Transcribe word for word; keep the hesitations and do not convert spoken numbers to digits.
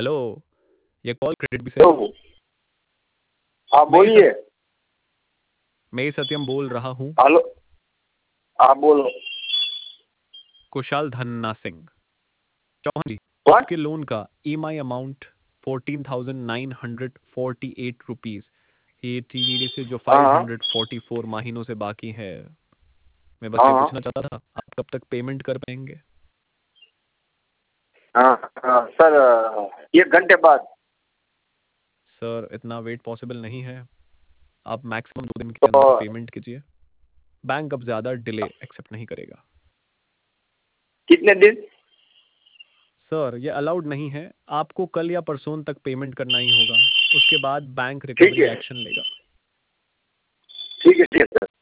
Hello, ये call credit भी से तो हाँ मैं ही बोलिए। सत, मैं ही सत्यम बोल रहा हूँ। हेलो, हाँ बोलो। कुशाल धन्ना सिंह चौहान जी, कौन? आपके लोन का EMI amount fourteen thousand nine hundred forty eight rupees, ये टीडीडी से जो हाँ फाइव हाँ हंड्रेड फोर्टी फोर महीनों से बाकी है, मैं बस हाँ ये हाँ पूछना चाहता था आप कब तक पेमेंट कर पाएंगे? हाँ हाँ, सर एक घंटे बाद। सर इतना वेट पॉसिबल नहीं है, आप मैक्सिमम दो दिन के तो अंदर पेमेंट कीजिए। बैंक अब ज़्यादा डिले एक्सेप्ट नहीं करेगा। कितने दिन? सर ये अलाउड नहीं है, आपको कल या परसों तक पेमेंट करना ही होगा, उसके बाद बैंक ठीक रिकवरी है एक्शन लेगा। ठीक है ठीक है सर।